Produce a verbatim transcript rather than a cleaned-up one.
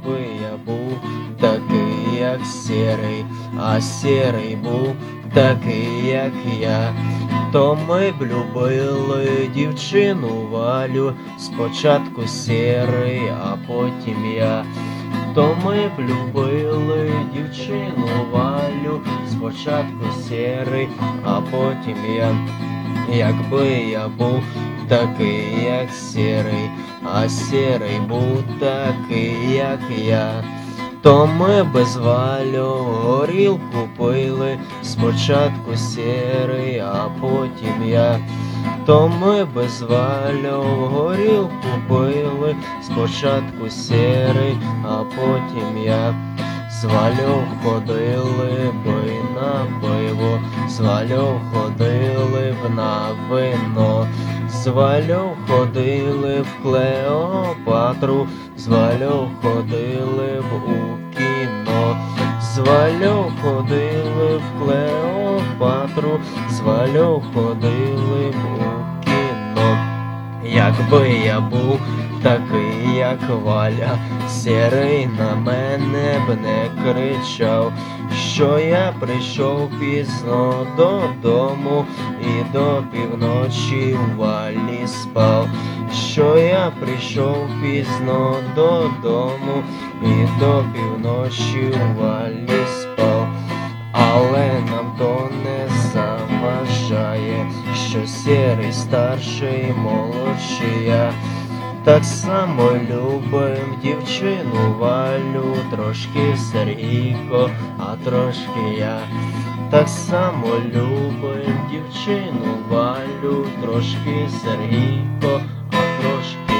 якби я був такий, як сірий, а сірий був такий, як я, то ми б любили дівчину Валю, спочатку сірий, а потім я. То ми б любили дівчину Валю, спочатку сірий, а потім я. Якби я був такий, як сірий, а сірий був такий, як я, то ми без Валю горілку пили, спочатку сірий, а потім я. То ми без Валю горілку пили, спочатку сірий, а потім я. З Валю ходили би на пиво, з Валю ходили б на вино, з Валю ходили в Клеопатру, з Валю ходили б у кіно, з Валю ходили в Клеопатру, з Валю ходили б у кіно. Якби я був такий, як Валя, сірий на мене б не кричав, що я прийшов пізно додому і до півночі у Валі спав, що я прийшов пізно додому і до півночі у Валі спав. Але нам то не заважає, що сірий старший, молодший я. Так само любим дівчину Валю, трошки Сергійко, а трошки я. Так само любим дівчину Валю, трошки Сергійко, а трошки